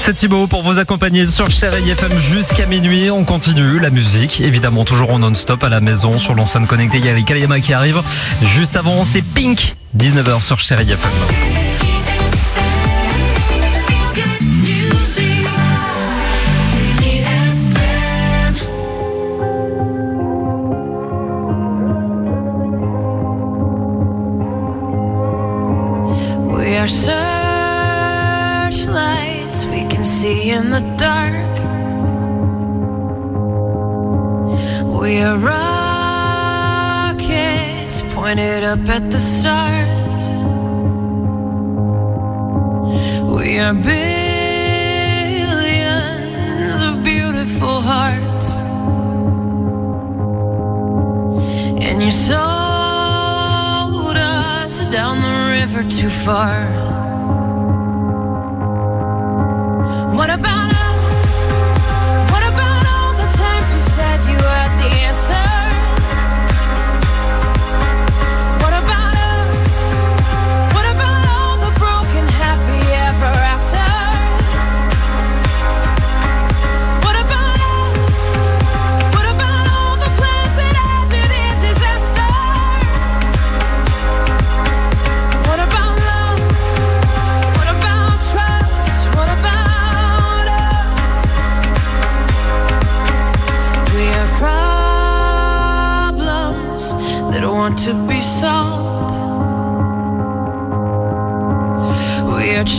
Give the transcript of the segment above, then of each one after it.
C'est Thibaut pour vous accompagner sur Chérie FM jusqu'à minuit. On continue la musique, évidemment toujours en non-stop à la maison sur l'enceinte connectée. Il y a les Kalema qui arrivent. Juste avant, c'est Pink, 19h sur Chérie FM. We are searchlights we can see in the dark. We are rockets pointed up at the stars. We are billions of beautiful hearts. And you sold us down the river too far. What about us? What about all the times you said you had the answers? What about us? What about all the broken happy ever afters? What about us? What about all the plans that ended in disaster? What about love? What about trust? What about problems that want to be solved. We are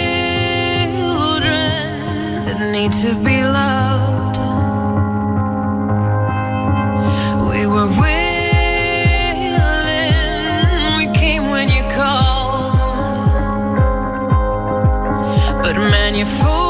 children that need to be loved. We were willing, we came when you called, but man, you fooled.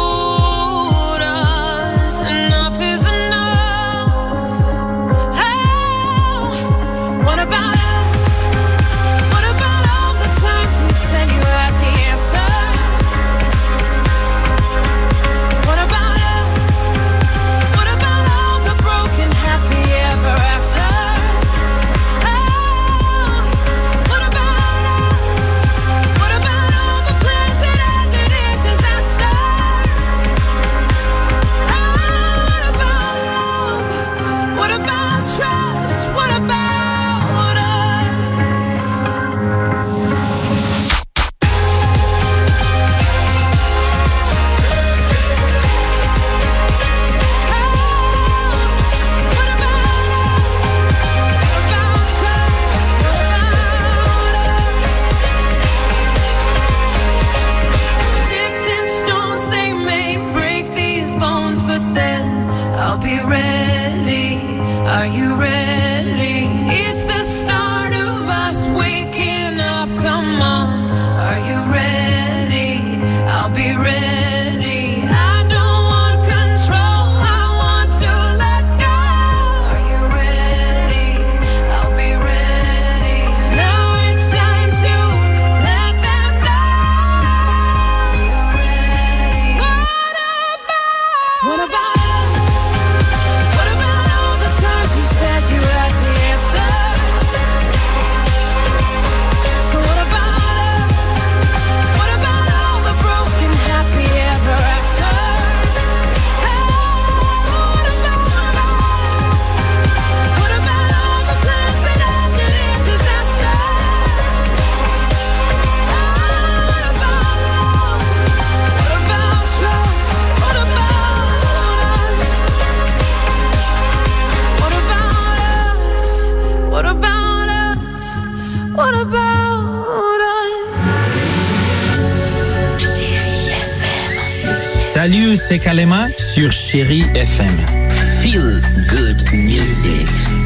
Salut, c'est Kalema sur Chérie FM. Feel good music.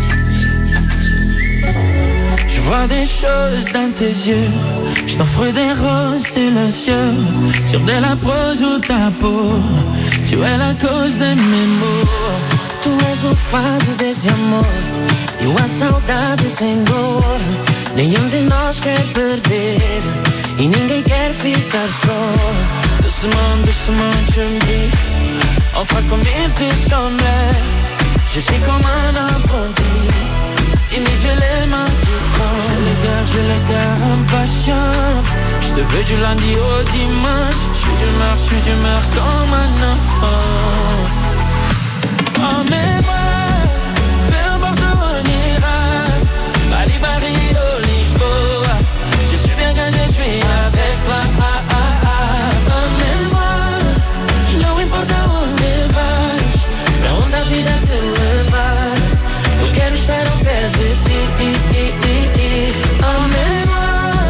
Je vois des choses dans tes yeux. Je t'offre des roses silencieux sur de la prose ou ta peau. Tu es la cause de mes mots. Tu és o fado desse amor e a saudade sem dor. Nenhum de nós quer perder e ninguém quer ficar só. Doucement, doucement, tu me dis, on fera comme il te semblait. Je suis comme un apprenti, timide, j'ai les mains qui tremblent. J'ai le cœur impatient, je te veux du lundi au dimanche. Je suis d'humeur comme un enfant. Emmène-moi, peu importe où on ira. Bali, Barrio, Lisboa. Je suis bien quand je suis avec toi. Emmène-moi, não importa onde vais, pra onde a vida te levar. Eu quero estar ao pé de ti. Emmène-moi,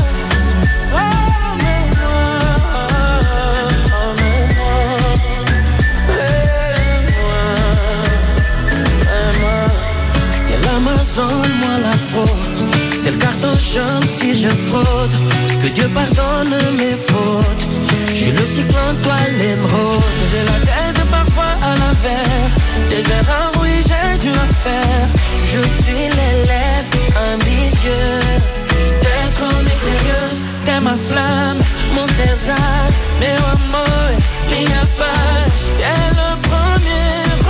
l'Amazon, moi la faute. C'est le carton jaune si je fraude. Que Dieu pardonne mes fautes. Je suis le cyclone, toi l'émeraude. J'ai la tête parfois à l'envers. Des erreurs, oui, j'ai dû en faire. Je suis l'élève ambitieux. T'es trop mystérieuse, t'es ma flamme, mon César. Meu amor, minha paz. T'es le premier.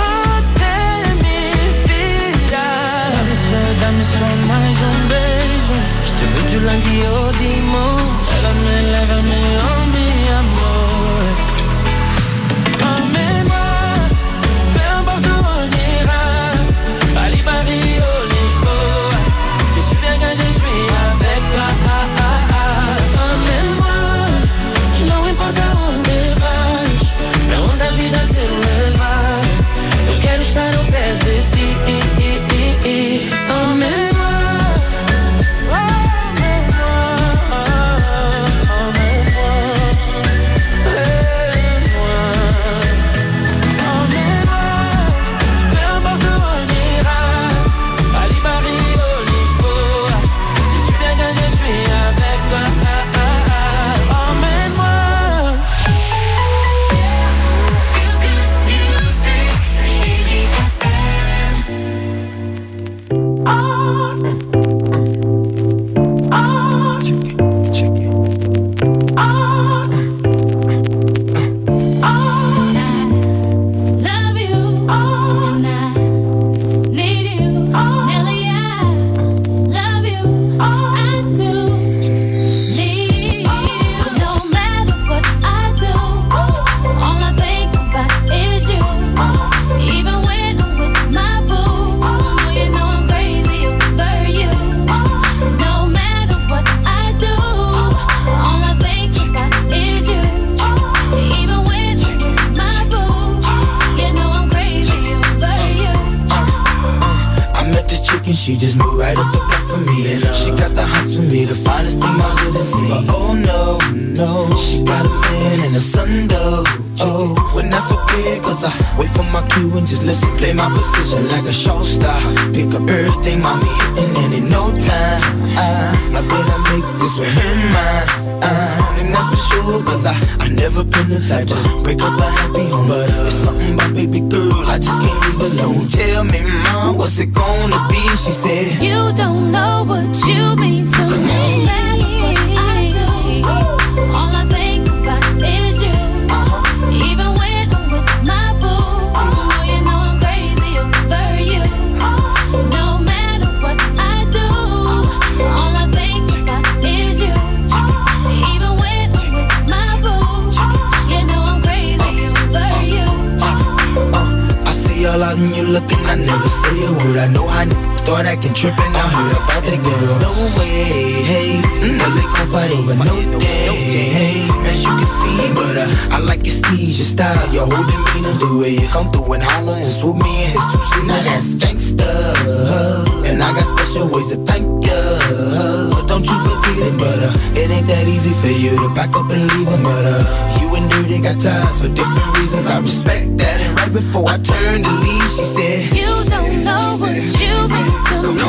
Dá-me só mais beijo. Je te veux du lundi au dimanche. Lève-me, oh mi amor. Emmène-moi, peu importe où on ira. Bali, Barrio, Lisboa. Je suis bien quand je suis avec toi. Emmène-moi, não importa onde vais, pra onde a vida te levar. Eu quero estar ao pé de ti. She just moved right up the block for me, and she got the hots for me, the finest thing my hood has seen. But oh no, no, she got a man and a son though. Oh, when that's okay, cause I wait for my cue and just listen, play my position like a show star. Pick up everything, mommy, and in no time, I better make this one her mine. And that's for sure, cause I never been the type to break up a happy home. But it's something about baby girl, I just can't leave alone. Tell me, mom, what's it gonna be? She said, you don't know what you mean to me. I do. All I think about is you. Even when I'm with my boo, you know I'm crazy over you. No matter what I do, all I think about is you. Even when I'm with my boo, you know I'm crazy over you. I see y'all out and you looking, I never say a word. I know how start acting trippin', I heard about that girl. No way, hey, no they gon' fight over no day, hey, as you can see, but I like your steez, your style, your whole demeanor, the way you come through and holler and swoop me in his two-seater. Now that's gangsta, and I got special ways to thank ya, but don't you forget it, but it ain't that easy for you to back up and leave him, but you and Dirty got ties for different reasons, I respect that, and right before I turned to leave, she said, you don't know what you mean to me.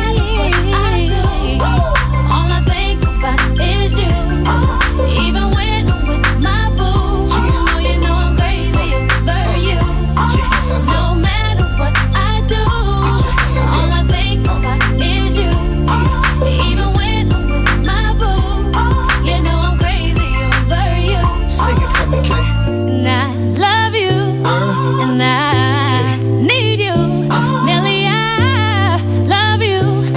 I do. All I think about is you. Even when I'm with my boo, you know I'm crazy over you. No matter what I do, all I think about is you. Even when I'm with my boo, you know I'm crazy over you. Sing it for me, Kay. And I love you, and I need you. Nelly, I love you.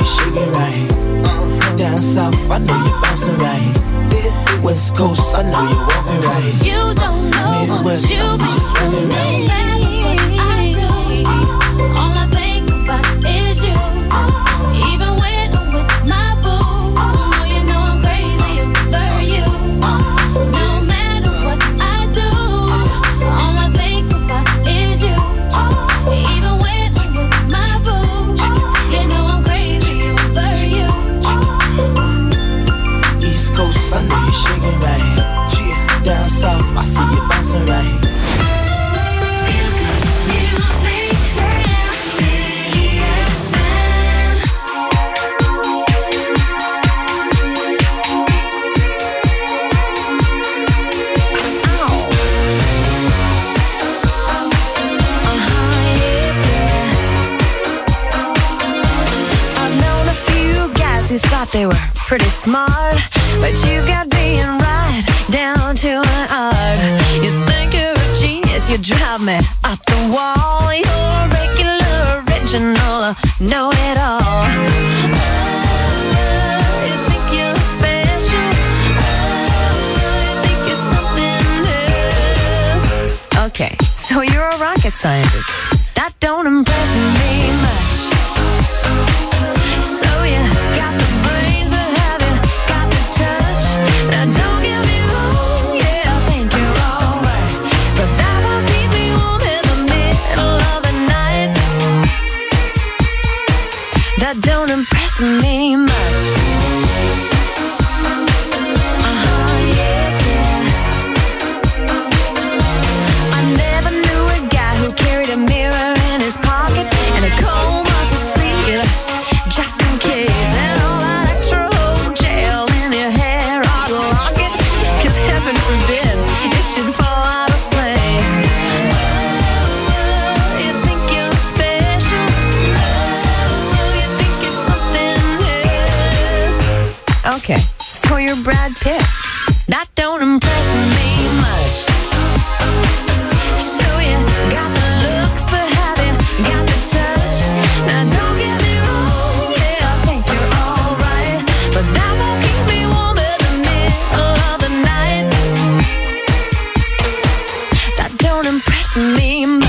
you're shaking right. Down south, I know you're bouncing right. West Coast, I know you're walking right. You don't know Midwest, what you've I see you been swinging through. right. No matter what I do, all I think about is you. Even when I'm with my boo, oh, you know I'm crazy over you. No matter what I do, all I think about is you. Even when I'm with my boo, you know I'm crazy over you. East Coast, I know you're shaking right. Down south, I see you bouncing right. Feel good music, Shady I've known a few guys who thought they were pretty smart, but you've got being right down to an art. You think you're a genius, you drive me up the wall. You're regular, original, know it all. Oh, you think you're special. Oh, you think you're something else. Okay, so you're a rocket scientist. That don't impress me much. So you got the brains, but have you got the touch? Now don't get me wrong, yeah, I think you're alright, but that won't keep me warm in the middle of the night. That don't impress me much. I never knew a guy who carried a mirror in his pocket and a comb up his sleeve, just in case. And all that extra old gel in your hair ought to lock it, 'cause heaven forbid it should fall out of place. Oh, you think you're special. Oh, you think you're something else. Okay, so you're Brad Pitt. That don't impress me much. So you got the looks, but have you got the touch? Now don't get me wrong, yeah, I think you're alright, but that won't keep me warm in the middle of the night. That don't impress me much.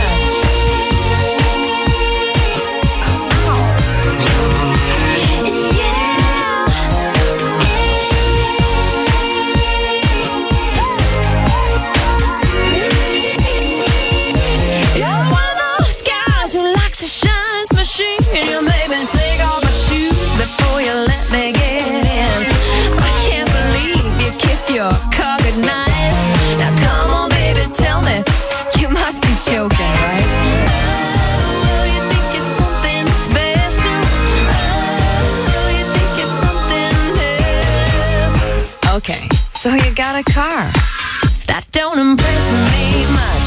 You're one of those guys who likes to shine his machine. You made me take off my shoes before you let me get in. I can't believe you kiss your car goodnight. Now come on, baby, tell me, you must be joking, right? Oh, you think you're something special. Oh, you think you're something else. Okay, so you got a car. That don't impress me much.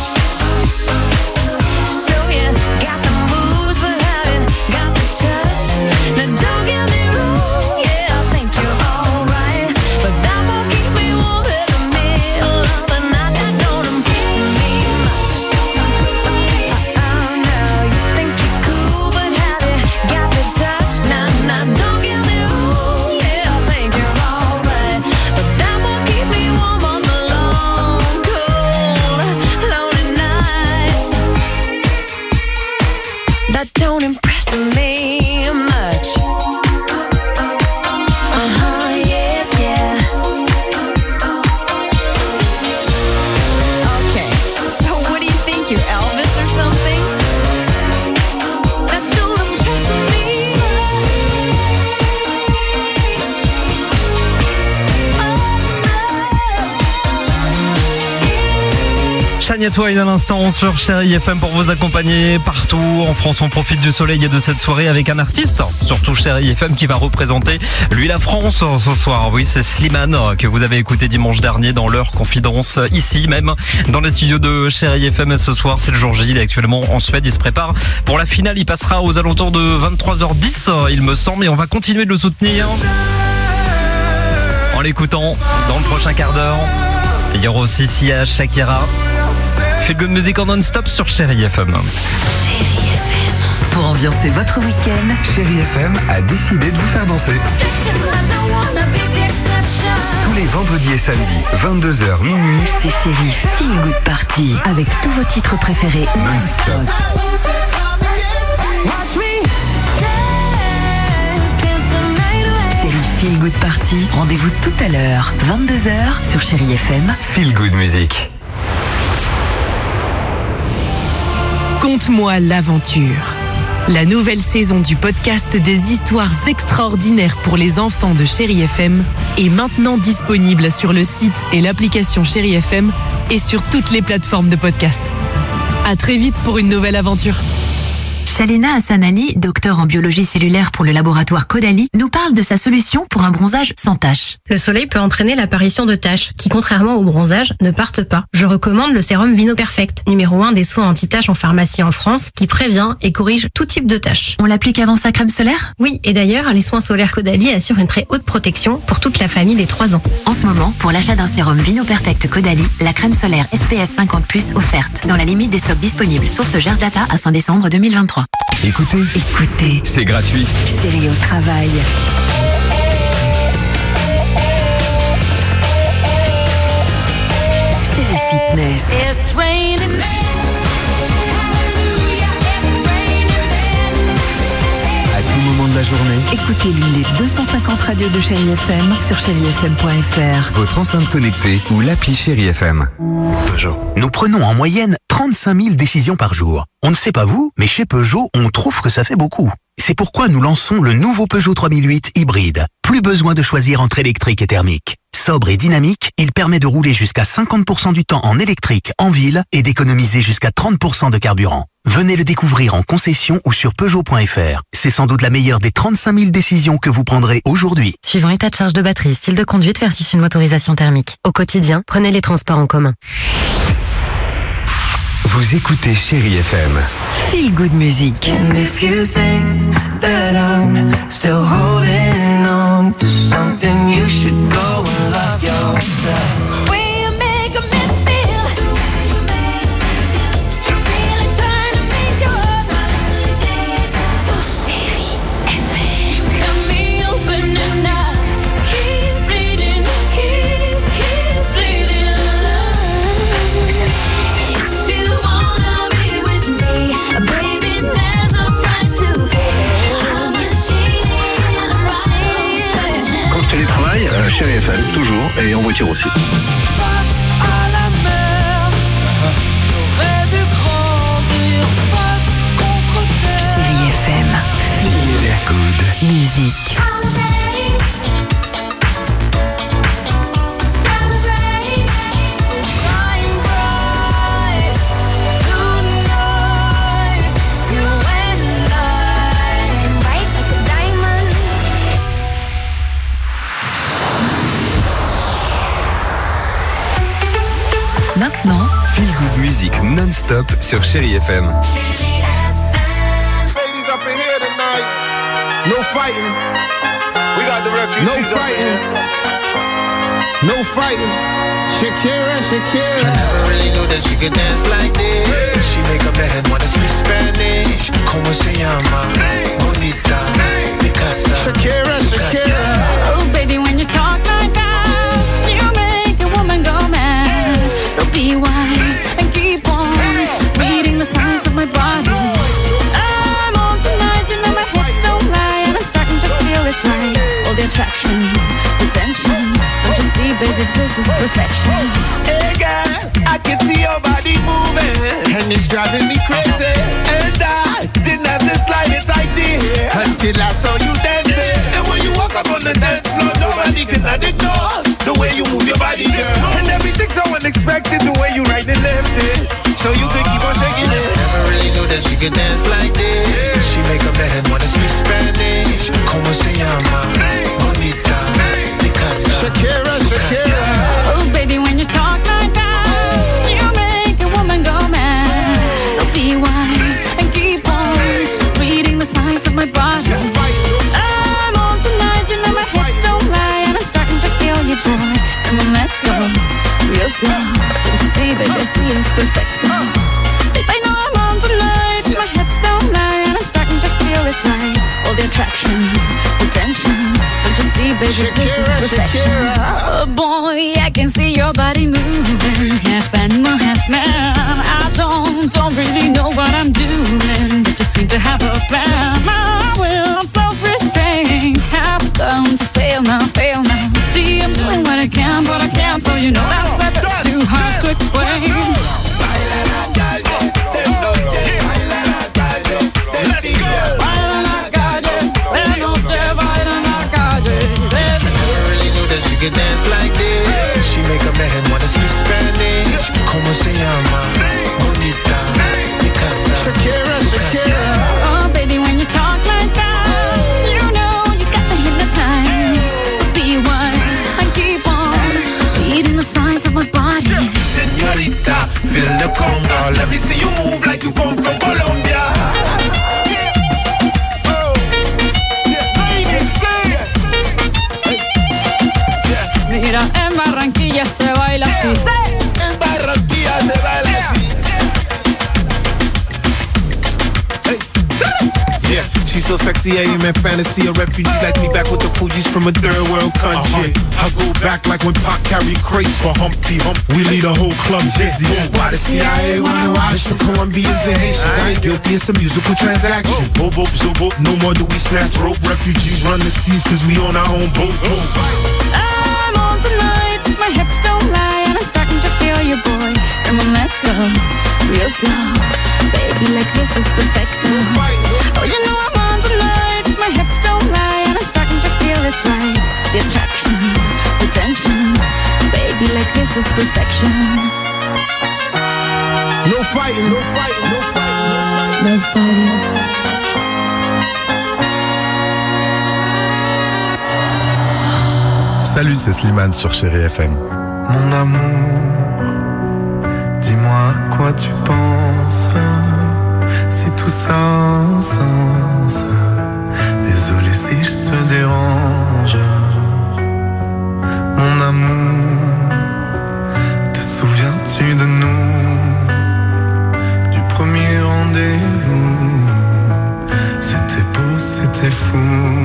So you got the moves, but have you got the touch? Now don't get me wrong, yeah, I think you're alright, but that won't keep me warm in the middle of the night. That don't impress me much. Oh no, you think you're cool, but have you got the touch? Now don't get me wrong, yeah, I think you're alright, but that won't keep me warm on the long, cold, lonely nights. That don't impress me much. Yeah, yeah. Okay, so what do you think, you're Elvis or something? That don't impress me. Shania Twain à l'instant sur Chérie FM pour vous accompagner partout en France. On profite du soleil et de cette soirée avec un artiste, surtout Chérie FM, qui va représenter lui la France ce soir. Oui, c'est Slimane que vous avez écouté dimanche dernier dans l'heure confidence, ici même dans les studios de Chérie FM. Et ce soir, c'est le jour J. Il est actuellement en Suède. Il se prépare pour la finale. Il passera aux alentours de 23h10, il me semble, et on va continuer de le soutenir en l'écoutant dans le prochain quart d'heure. Il y aura aussi Sia, Shakira. Feel Good Music en non-stop sur Chérie FM. Chérie FM. Pour ambiancer votre week-end, Chérie FM a décidé de vous faire danser. Tous les vendredis et samedis, 22h minuit, c'est Chérie Feel Good Party avec tous vos titres préférés non-stop. Chérie Feel Good Party, rendez-vous tout à l'heure, 22h sur Chérie FM. Feel Good Music. Conte-moi l'aventure. La nouvelle saison du podcast des histoires extraordinaires pour les enfants de Chérie FM est maintenant disponible sur le site et l'application Chérie FM et sur toutes les plateformes de podcast. À très vite pour une nouvelle aventure. Shalena Hassanali, docteur en biologie cellulaire pour le laboratoire Caudalie, nous parle de sa solution pour un bronzage sans taches. Le soleil peut entraîner l'apparition de taches qui, contrairement au bronzage, ne partent pas. Je recommande le sérum Vino Perfect, numéro 1 des soins anti-taches en pharmacie en France, qui prévient et corrige tout type de taches. On l'applique avant sa crème solaire ? Oui, et d'ailleurs, les soins solaires Caudalie assurent une très haute protection pour toute la famille des 3 ans. En ce moment, pour l'achat d'un sérum Vino Perfect Caudalie, la crème solaire SPF 50+, offerte, dans la limite des stocks disponibles. Source Gers Data à fin décembre 2023. Écoutez, c'est gratuit. Chérie au travail. Chérie Fitness. À tout moment de la journée, Écoutez l'une des 250 radios de Chérie FM sur chérifm.fr. votre enceinte connectée ou l'appli Chérie FM. Peugeot. Nous prenons en moyenne 35 000 décisions par jour. On ne sait pas vous, mais chez Peugeot, on trouve que ça fait beaucoup. C'est pourquoi nous lançons le nouveau Peugeot 3008 hybride. Plus besoin de choisir entre électrique et thermique. Sobre et dynamique, il permet de rouler jusqu'à 50% du temps en électrique en ville et d'économiser jusqu'à 30% de carburant. Venez le découvrir en concession ou sur Peugeot.fr. C'est sans doute la meilleure des 35 000 décisions que vous prendrez aujourd'hui. Suivant état de charge de batterie, style de conduite versus une motorisation thermique. Au quotidien, prenez les transports en commun. Vous écoutez Chérie FM. Feel Good Music. And if you think that I'm still holding on to something, you should go and love yourself. Chérie FM, toujours, et en voiture aussi. Chérie FM. Feel Good Music. Maintenant, Feel Good Music non-stop sur Chérie FM. Ladies up in here tonight. No fighting. We got the refugees up in here. No fighting. Shakira, Shakira. I never really knew that she could dance like this. She make up her head wanna speak Spanish. Como se llama? Bonita. Picasa. Shakira, Shakira. Oh, baby, when you talk like that, you make a woman go mad. So be wise and keep on reading the signs of my body. I'm on tonight, you know my hips don't lie, and I'm starting to feel it's right. All the attraction, the tension. Don't you see, baby, this is perfection. Hey girl, I can see your body moving, and it's driving me crazy. And I didn't have the slightest idea until I saw you dancing. And when you walk up on the dance floor, nobody can ignore the way you move your body, girl. And everything's so unexpected, the way you right and left it, so you could keep on shaking it. Never really knew that she could dance like this. She make up her head wanna speak Spanish. Como se llama? Bonita. Picasa. Shakira, Shakira. Oh, baby, when you talk like that, you make a woman go mad. So be wise and keep on reading the signs of my body. I'm on tonight, you know my hips don't lie, and I'm starting to feel your joy. Come on, let's go real slow. Don't you see, baby, I see it's perfect. Babe, I know I'm on tonight, my hips don't lie, and I'm baby, this is perfection. Oh boy, I can see your body moving, half animal, half man. I don't really know what I'm doing, but just seem to have a plan. My will, I'm self-restrained, have done to fail now. See, I'm doing what I can, but I can't, so you know that's a bit too hard to explain. She can dance like this. She make a man wanna speak Spanish. Como se llama? Bonita. Shakira. Oh, baby, when you talk like that, you know you got me hypnotized. So be wise and keep on beating the size of my body. Señorita, feel the conga. Let me see you move like you come from Colombia. Mira, en Barranquilla se baila así. En Barranquilla se baila así. Yeah, she's so sexy, I am in fantasy. A refugee like me back with the Fugees from a third world country. I go back like when Pac carried crates for Humpty Hump. We lead a whole club dizzy. Why the CIA wanna watch from Colombians and Haitians? I ain't guilty, it's a musical transaction. Bobo, zobo, no more do we snatch rope. Refugees run the seas cause we on our own boat. I'm on tonight, my hips don't lie, and I'm starting to feel you, boy. Come on, let's go, real slow. Baby, like this is perfecto. Oh, you know I'm on tonight, my hips don't lie, and I'm starting to feel it's right. The attraction, the tension. Baby, like this is perfection. No fighting, no fighting, no fighting. No fighting. Salut, c'est Slimane sur Chérie FM. Mon amour, dis-moi à quoi tu penses. Si tout ça a un sens. Désolé si je te dérange. Mon amour, te souviens-tu de nous? Du premier rendez-vous. C'était beau, c'était fou.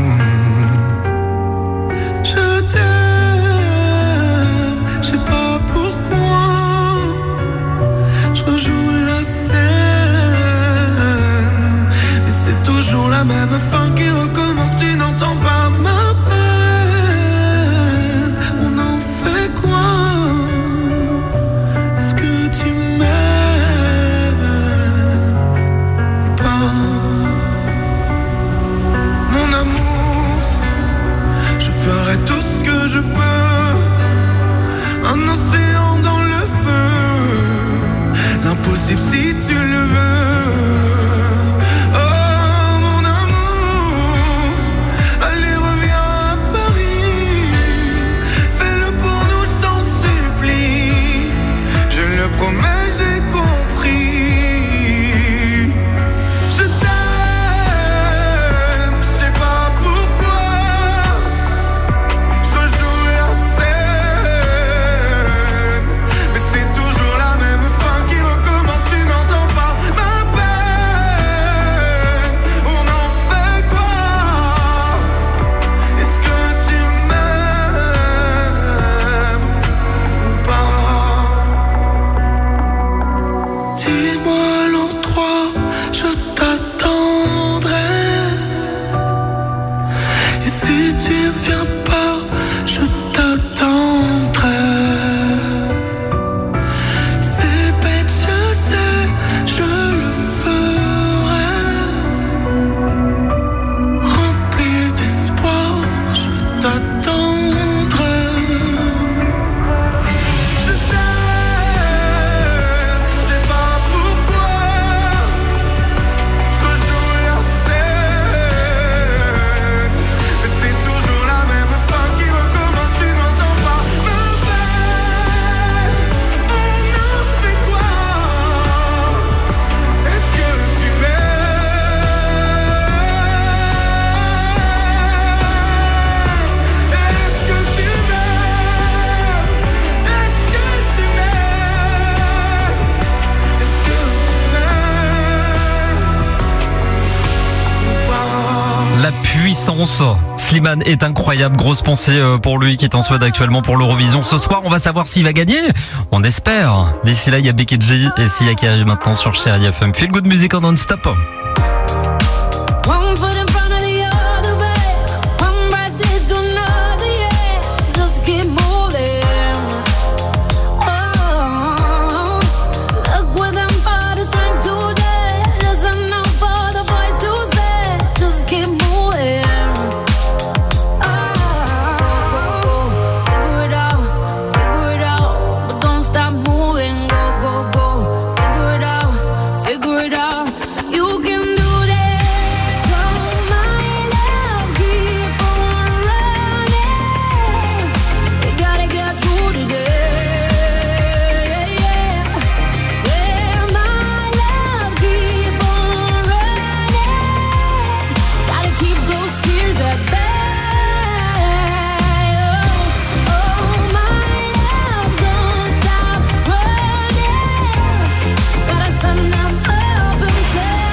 Je t'aime, je sais pas pourquoi. Je rejoue la scène, mais c'est toujours la même fin qui recommence. Tu n'entends pas ma peine. On en fait quoi? Est-ce que tu m'aimes ou pas? Mon amour, je ferai tout ce que je peux. Un océan dans le feu, l'impossible si tu le veux. Oh mon amour, allez reviens à Paris. Fais-le pour nous, je t'en supplie. Je le promets, j'ai compris. Je t'aime, je sais pas pourquoi. Je joue la scène, mais c'est toujours la même fin qui recommence. Tu n'entends pas ma peine. On en fait quoi? Est-ce que tu m'aimes ou pas? Dis-moi l'endroit, je t'attendrai. Et si tu ne viens pas, je t'attendrai. C'est bête, je sais, je le ferai. Rempli d'espoir, je t'attendrai. Je t'aime, je sais pas pourquoi. Je joue la scène, mais c'est toujours la même fin réponse. Slimane est incroyable, grosse pensée pour lui qui est en Suède actuellement pour l'Eurovision. Ce soir, on va savoir s'il va gagner. On espère. D'ici là, il y a Becky G et Sia qui arrive maintenant sur Chérie FM. Feel good music en non-stop. One foot in front of the other way. One breath leads to another, yeah. Just keep moving. Oh, look what them fathers trying to do. Listen out for the voice to say. Just keep moving. Oh, figure it out, but don't stop moving. Go, go, go. Figure it out. You can do this. So my love, keep on running. We gotta get through today. Yeah, my love, keep on running. Gotta keep those tears at bay. Oh, my love, don't stop running. Gotta send them up in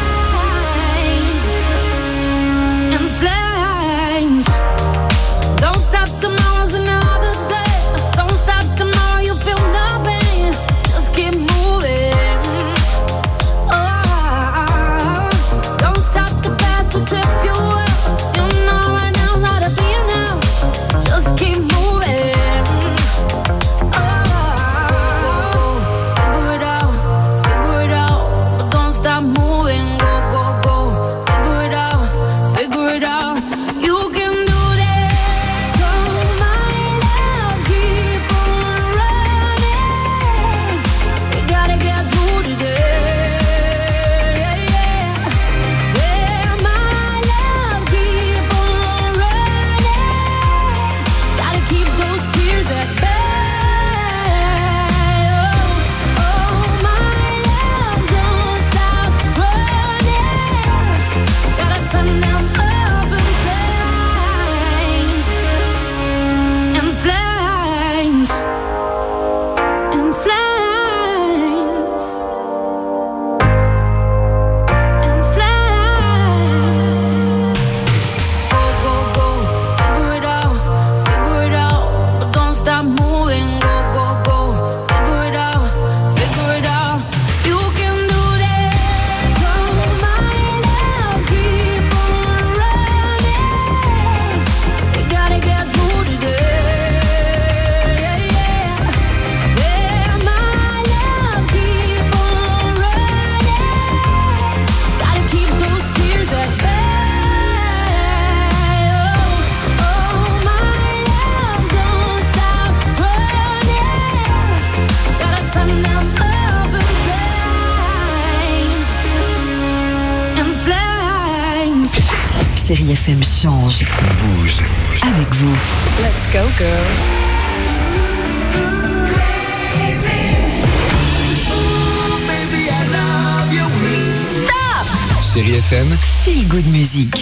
flames. Don't stop, tomorrow's another day. Don't stop, tomorrow you feel the pain. Just keep moving. Oh, don't stop, the past will trip you up. You know right now how to be now. Just keep moving. Oh, figure it out, but don't stop moving. Go, go, go. Figure it out. You can do this. So my love, keep on running. We gotta get through today. Yeah, my love, keep on running. Gotta keep those tears at bay. Oh, my love, don't stop running. Gotta send them up in flames. In flames. In flames. In flames. Go, go, go. Figure it out, but don't stop moving. Go, go, go. Figure it out. You can do this. So my love, keep on running. We gotta get through today. Yeah, my love, keep on running. Gotta keep those tears at bay. Oh, my love, don't stop running. Gotta send them up in flames. Chérie FM change. Bouge. Avec vous. Let's go, girls. Chérie FM, Feel good music.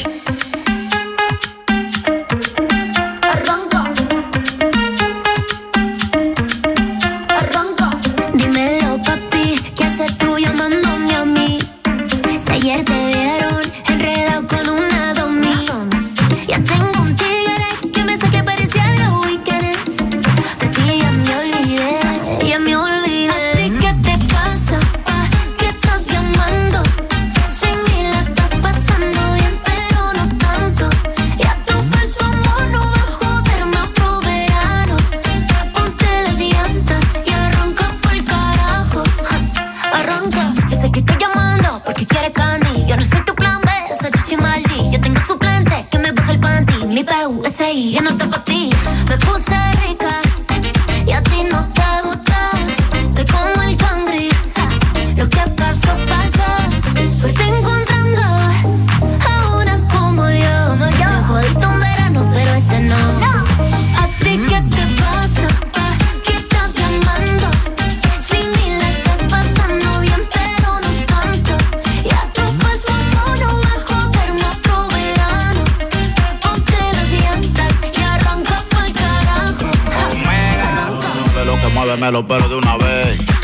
Dímelo, papi, ¿qué haces tú llamándome a mí? Si ayer te vieron enredado con una domi. Ya tengo un tigre que me saque parecía los weekends. De ti ya me olvidé, ya me olvidé. ¿A ti qué te pasa? ¿Pa' qué estás llamando? Sin mí la estás pasando bien, pero no tanto. Ya tu falso amor no va a joderme otro verano. Ponte las llantas y arranca pa'l carajo. Arranca, yo sé que estoy llamando porque quieres candy. Yo no soy tu plan B, esa chichi maldi. Yo tengo suplente que me baja el panty. Mi PUSI ya no está pa' ti. Me puse rica y a ti no te gusta. Estoy como el cangri. Lo que pasó, pasó. Suerte encontrando a una como yo. Me jodiste un verano, pero este no. ¿A ti qué te pasa? ¿Pa' qué estás llamando? Sin mí la estás pasando bien, pero no tanto. Ya tu falso amor no va a joderme otro verano. Ponte las llantas y arranca pa'l carajo. De lo que mueve me lo pero de una vez.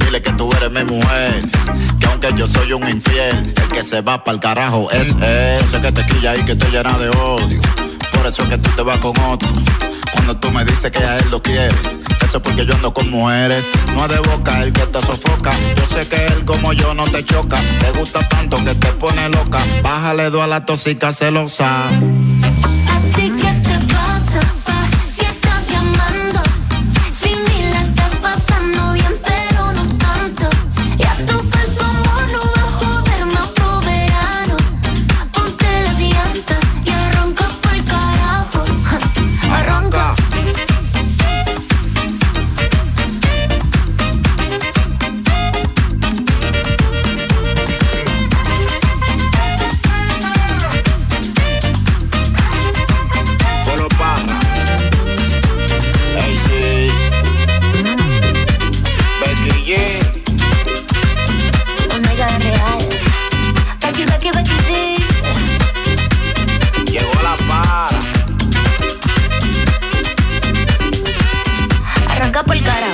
dile que tú eres mi mujer. Que aunque yo soy un infiel, el que se va pa'l carajo es él. Sé que te quilla y que te llena de odio. Por eso es que tú te vas con otro. Cuando tú me dices que a él lo quieres, eso es porque yo ando con mujeres. No es de boca el que te sofoca. Yo sé que él como yo no te choca. Te gusta tanto que te pone loca. Bájale 2 a la tóxica celosa. ¿A ti qué te pasa? ¿Pa' qué estás llamando? Si ni la estás pasando bien, pero no tanto. Y a tu falso amor no va a joderme otro verano. Ponte las llantas y arranca pa'l carajo. Arranca. Arranca por el carajo.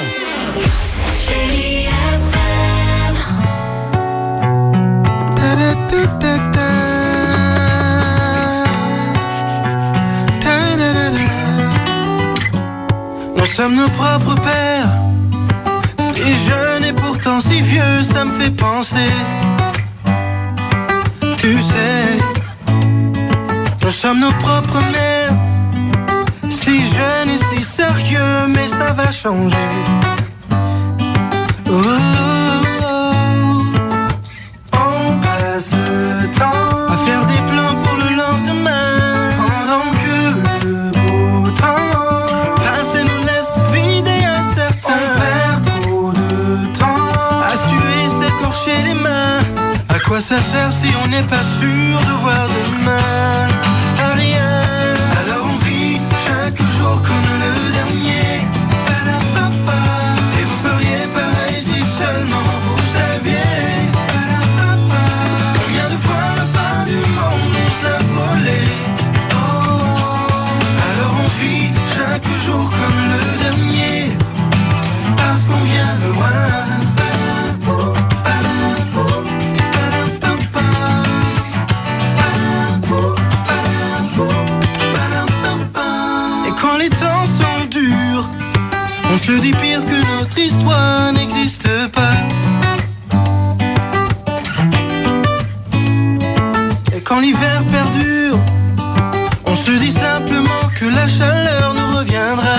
Nous sommes nos propres pères. Si jeune et pourtant si vieux, ça me fait penser. Tu sais, nous sommes nos propres mères. Si jeune et si sérieux, mais ça va changer. Oh, oh, oh. On passe le temps à faire des plans pour le lendemain, pendant que le beau temps passe et nous laisse vider un certain. On perd trop de temps à suer, s'écorcher les mains. À quoi ça sert si on n'est pas sûr de voir demain? À rien. Alors on vit chaque jour comme le dernier. Et vous feriez pareil si seulement vous saviez. Combien de fois la fin du monde nous a volé. Alors on vit chaque jour comme le dernier, parce qu'on vient de loin. Quand les temps sont durs, on se dit pire que notre histoire n'existe pas. Et quand l'hiver perdure, on se dit simplement que la chaleur nous reviendra.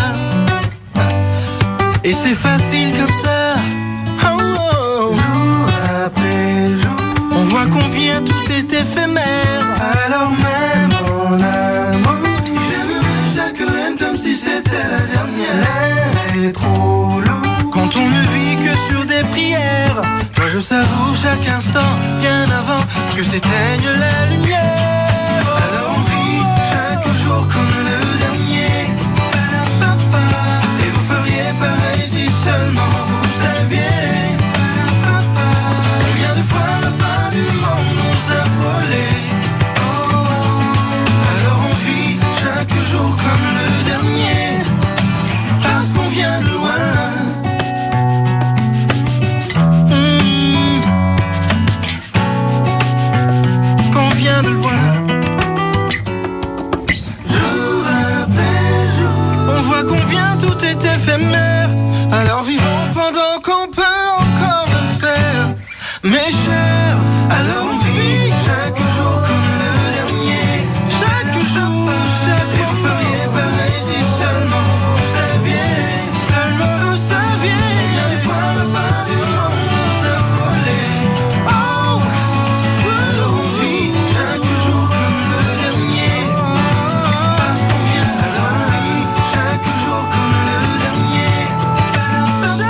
Et c'est facile comme ça, oh, oh. Jour après jour, on voit combien tout est éphémère. Alors même en amour, comme si c'était la dernière. L'air est trop lourd quand on ne vit que sur des prières. Moi je savoure chaque instant bien avant que s'éteigne la lumière. Alors on vit chaque jour comme le dernier. Et vous feriez pareil si seulement vous saviez. Combien de fois la fin du monde nous a frôlé. Alors on vit chaque jour comme le dernier, parce qu'on vient de loin. Parce qu'on vient de loin. Jour après jour, on voit combien tout est éphémère. Alors vivons pendant qu'on peut encore le faire. Mes chers, alors on vit chaque jour comme le dernier. Chaque jour, chaque jour. Vous feriez pareil si seulement vous saviez. Seulement vous saviez. Combien de fois la fin du monde nous a frôlé. Oh, alors on vit chaque jour comme le dernier, parce qu'on vient. Alors on vit chaque jour comme le dernier.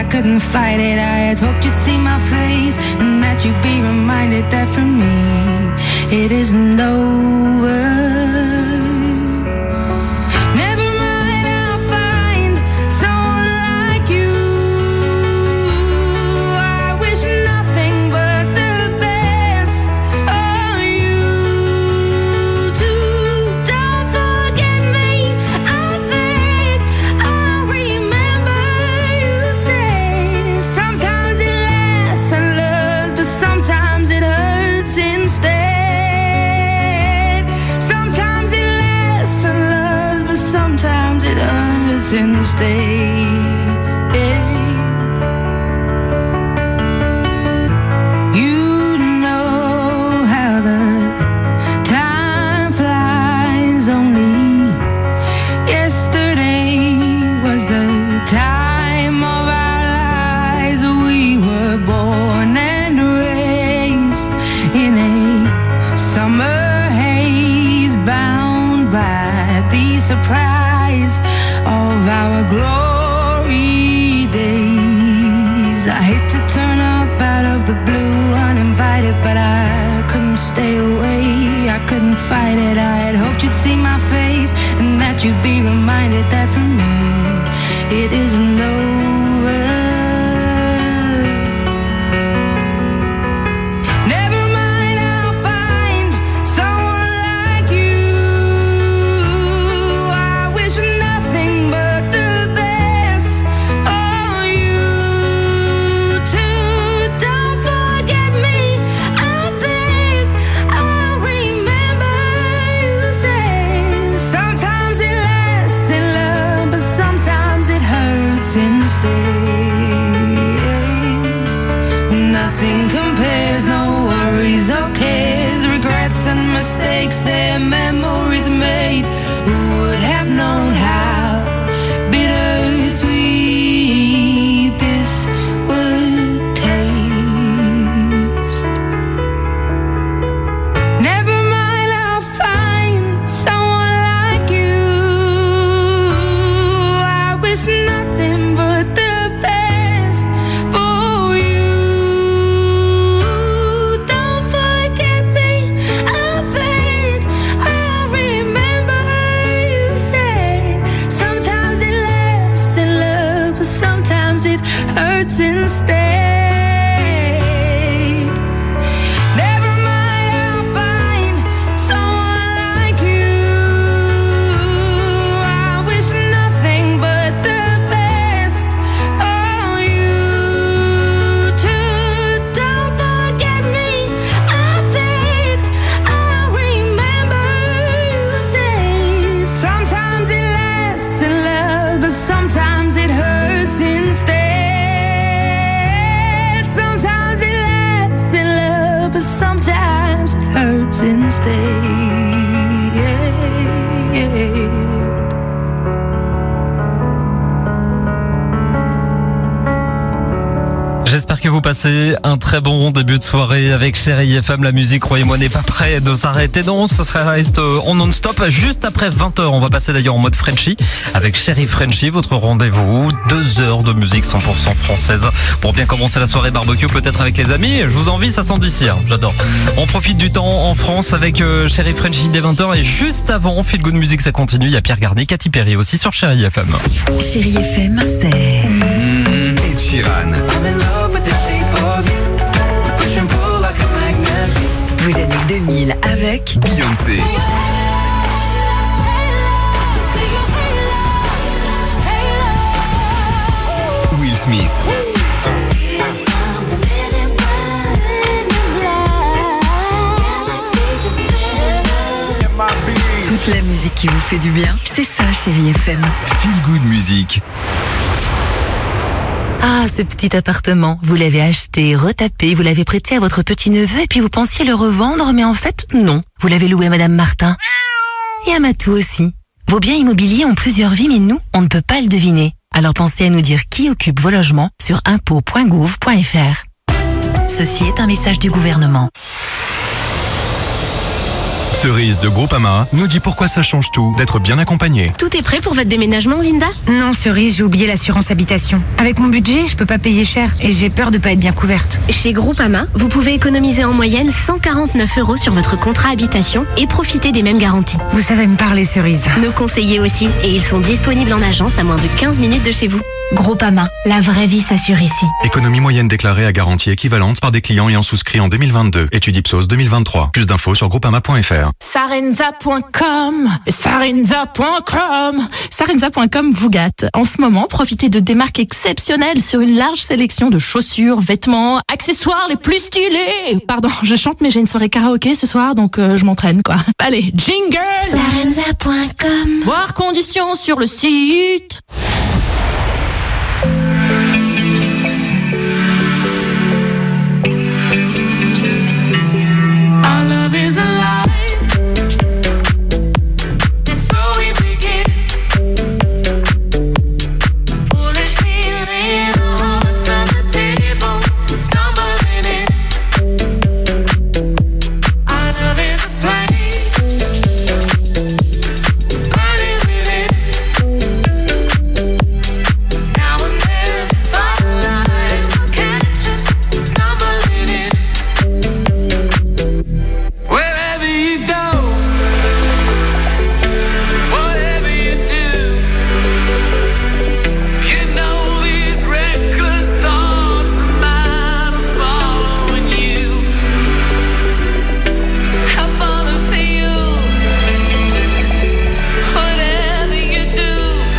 I couldn't fight it. I had hoped you'd see my face and that you'd be reminded that for me it isn't over. And stay. You know how the time flies. Only yesterday was the time of our lives. We were born and raised in a summer haze, bound by the surprise of our glory days. I hate to turn up out of the blue uninvited, but I couldn't stay away, I couldn't fight it. I had hoped you'd see my face and that you'd be reminded that for me it isn't over. Nothing compares, no worries or cares, regrets and mistakes, their memories made. Who would have known how bittersweet this would taste? Never mind, I'll find someone like you. I wish nothing but the best for you. J'espère que vous passez un très bon début de soirée avec Chérie FM. La musique, croyez-moi, n'est pas prête de s'arrêter. Non, ce reste en non-stop. Juste après 20h, on va passer d'ailleurs en mode Frenchy avec Chérie Frenchy, votre rendez-vous. 2 heures de musique 100% française pour bien commencer la soirée barbecue, peut-être avec les amis. Je vous envie, ça sent d'ici, hein. J'adore. On profite du temps en France avec Chérie Frenchy dès 20h. Et juste avant, Feel Good Music, ça continue. Il y a Pierre Garnier, Katy Perry aussi sur Chérie FM. Chérie FM, c'est Ed Sheeran. Vos années 2000 avec Beyoncé. Will Smith. toute la musique qui vous fait du bien. C'est ça, Chérie FM. Feel Good Music. Ah, ce petit appartement, vous l'avez acheté, retapé, vous l'avez prêté à votre petit-neveu et puis vous pensiez le revendre, mais en fait, non. Vous l'avez loué à Madame Martin. Et à Matou aussi. Vos biens immobiliers ont plusieurs vies, mais nous, on ne peut pas le deviner. Alors pensez à nous dire qui occupe vos logements sur impôts.gouv.fr. Ceci est un message du gouvernement. Cerise de Groupama nous dit pourquoi ça change tout d'être bien accompagné. Tout est prêt pour votre déménagement, Linda? Non, Cerise, j'ai oublié l'assurance habitation. Avec mon budget, je peux pas payer cher et j'ai peur de pas être bien couverte. Chez Groupama, vous pouvez économiser en moyenne 149 € sur votre contrat habitation et profiter des mêmes garanties. Vous savez me parler, Cerise. Nos conseillers aussi, et ils sont disponibles en agence à moins de 15 minutes de chez vous. Groupama, la vraie vie s'assure ici. Économie moyenne déclarée à garantie équivalente par des clients ayant souscrit en 2022. Étude Ipsos 2023. Plus d'infos sur groupama.fr. Sarenza.com, Sarenza.com vous gâte. En ce moment, profitez de des marques exceptionnelles sur une large sélection de chaussures, vêtements, accessoires les plus stylés. Pardon, je chante mais j'ai une soirée karaoké ce soir donc je m'entraîne quoi. Allez, jingle. Sarenza.com. Voir conditions sur le site. Our love is alive. And so we begin. Foolishly laying our hearts on the table, stumbling in. Our love is a flame, burning within. Now and then, firelight will catch us stumbling in. Wherever you go, whatever you do, you know these reckless thoughts are mine are following you. I'm falling for you. Whatever you do,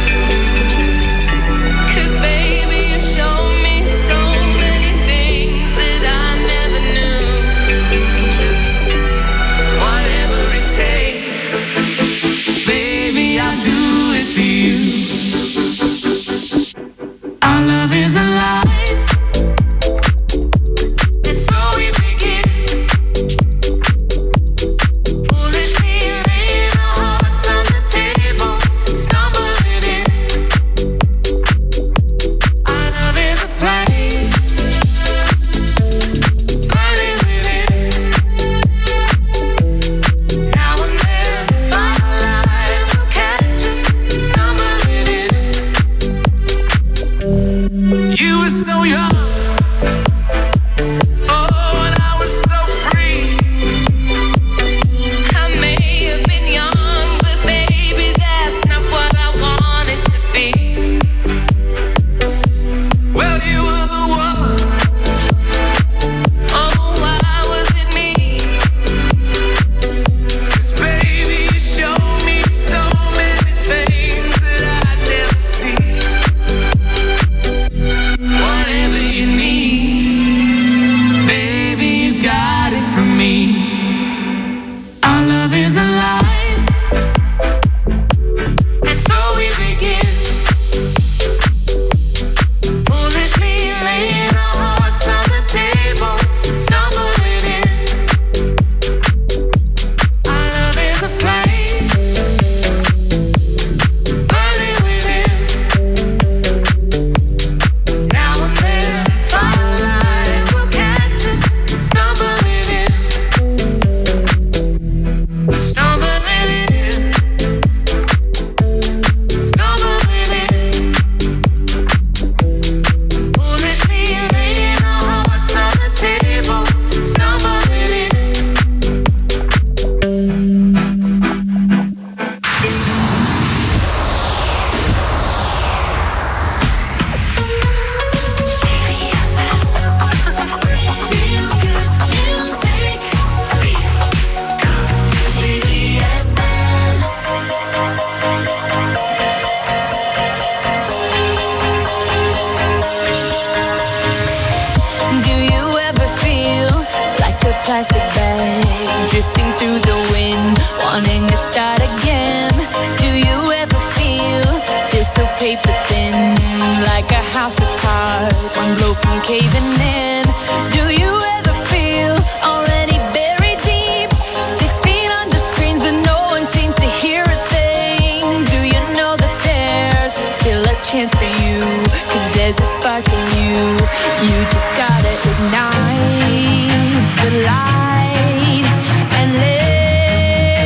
'cause baby you show me so many things that I never knew. Whatever it takes, baby, I'll do it for you. Our love is alive, and so we begin. Foolishly laying our hearts on the table, stumbling in. Our love is a flame, burning within. Now and then, firelight will catch us stumbling in. You were so young, oh, and I was so free. I may have been young, but baby, that's not what I wanted to be. Well, you were the one. Oh, why was it me? 'Cause baby, you showed me so many things that I'd never see. Whatever you need, baby, you got it from me. Our love is alive, and so we begin. Foolishly laying our hearts on the table, stumbling in. Our love is a flame, burning within. Now and then, firelight will catch us stumbling in. Stumbling in. Stumbling in. Foolishly laying our hearts on the table, stumbling in. Feel good music. Chérie FM. Do you ever feel like a plastic bag drifting through the wind, wanting to start again? Do you ever feel so paper thin, like a house of cards, one blow from caving in? Do you ever feel already buried deep, 6 feet under screens but no one seems to hear a thing? Do you know that there's still a chance for you, 'cause there's a spark in you, you just gotta ignite the light and let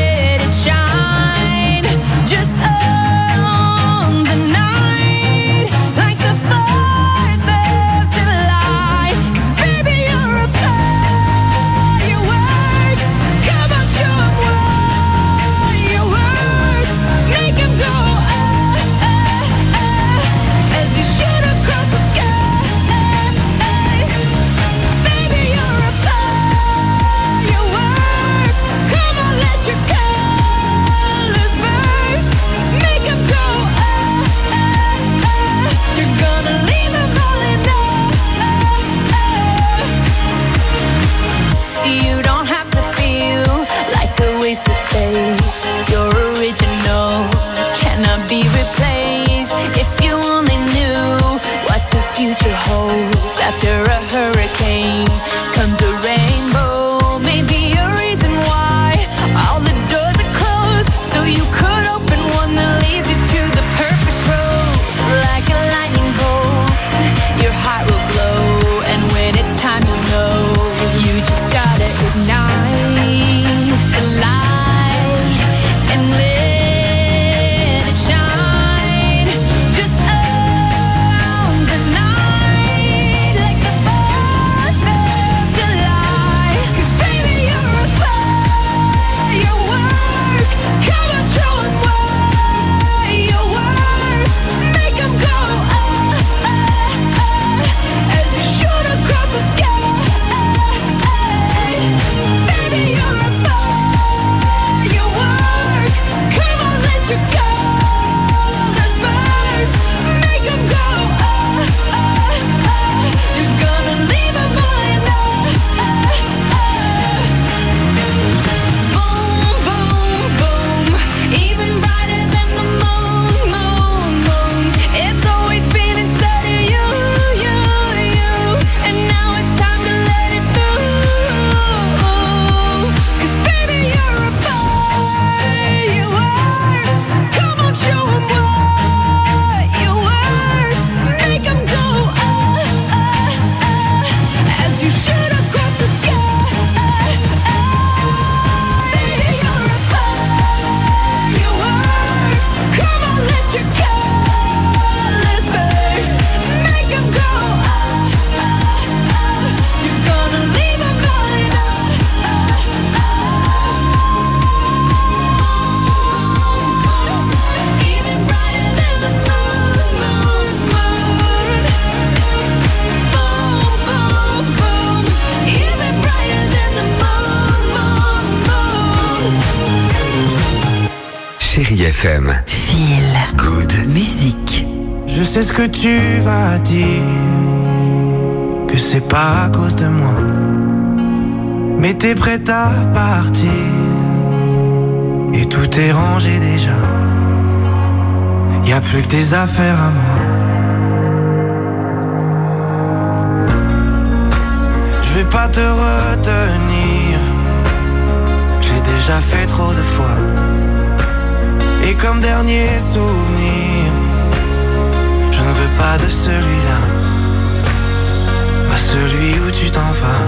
Chérie FM. Feel Good musique. Je sais ce que tu vas dire, que c'est pas à cause de moi, mais t'es prête à partir, et tout est rangé déjà. Y a plus que des affaires à moi. Je vais pas te retenir, j'ai déjà fait trop de fois. Et comme dernier souvenir, je ne veux pas de celui-là, pas celui où tu t'en vas.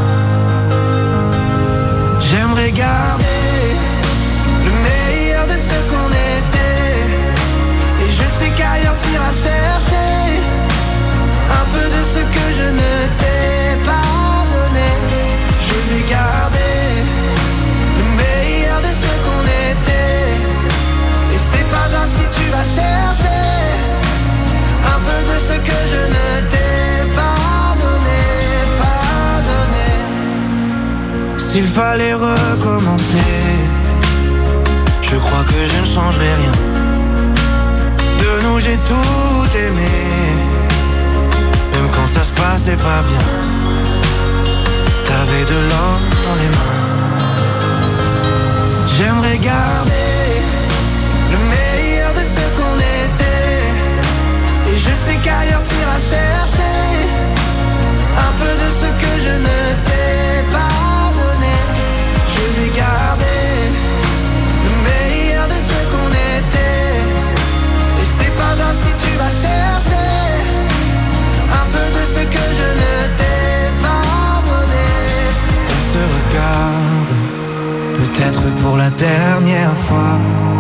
J'aimerais garder le meilleur de ce qu'on était, et je sais qu'ailleurs t'iras chercher un peu de ce que je ne t'ai pas donné. Je vais garder le meilleur de ce qu'on était, et c'est pas grave si tu vas chercher un peu de ce que je ne t'ai pas donné, pas donné. S'il fallait recommencer, je crois que je ne changerai rien. De nous j'ai tout aimé, même quand ça se passait pas bien. T'avais de l'or dans les mains. J'aimerais garder le meilleur de ce qu'on était, et je sais qu'ailleurs t'iras chercher un peu de ce que je ne t'ai pas donné. Je vais garder le meilleur de ce qu'on était, et c'est pas grave si tu vas chercher un peu de ce que je ne t'ai pas donné. On se regarde, peut-être pour la dernière fois,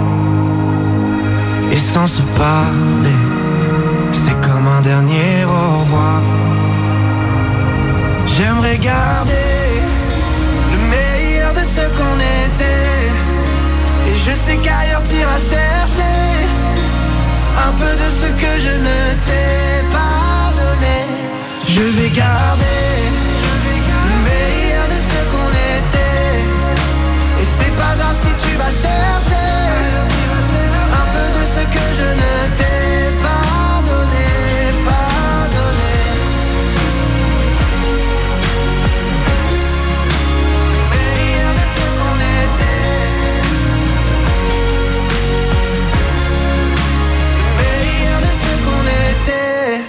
et sans se parler, c'est comme un dernier au revoir. J'aimerais garder le meilleur de ce qu'on était, et je sais qu'ailleurs t'iras chercher un peu de ce que je ne t'ai pas donné. Je vais garder le meilleur de ce qu'on était, et c'est pas grave si tu vas chercher un peu de ce que je ne t'ai pas donné, pas donné. Le meilleur de ce qu'on était, le meilleur de ce qu'on était.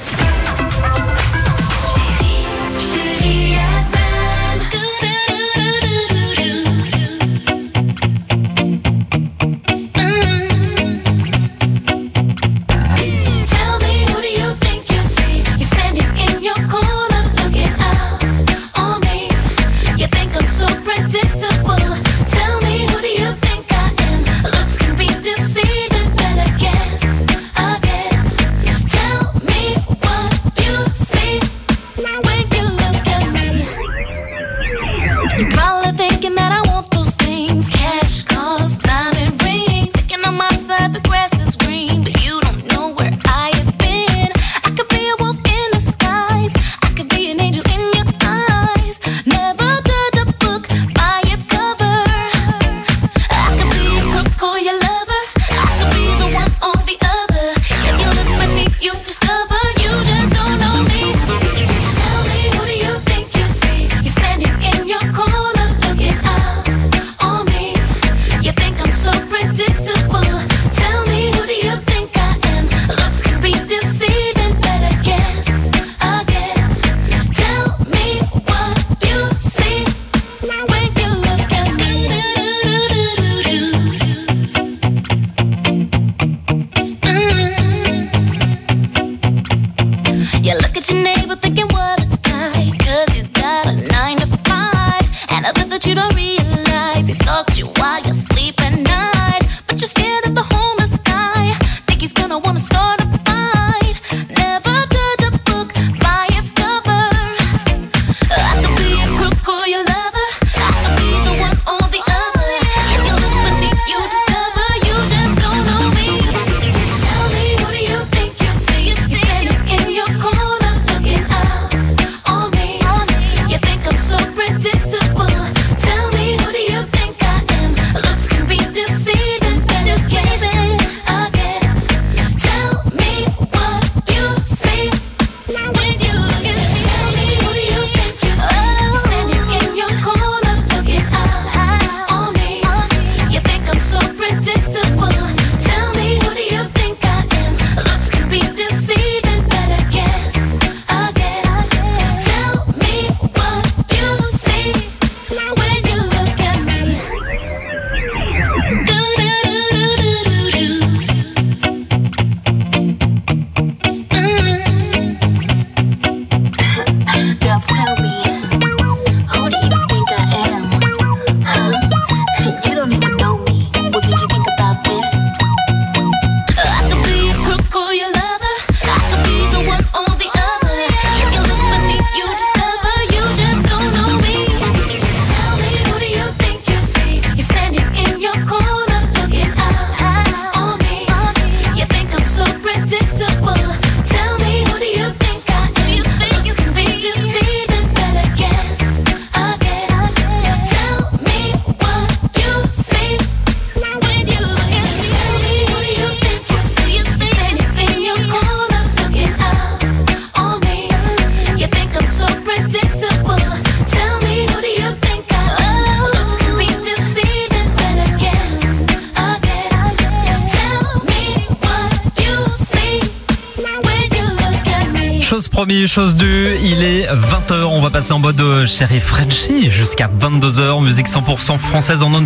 Chérie FM. Chose promis, chose due, il est 20h, on va passer en mode Chéri Frenchie jusqu'à 22h, musique 100% française en non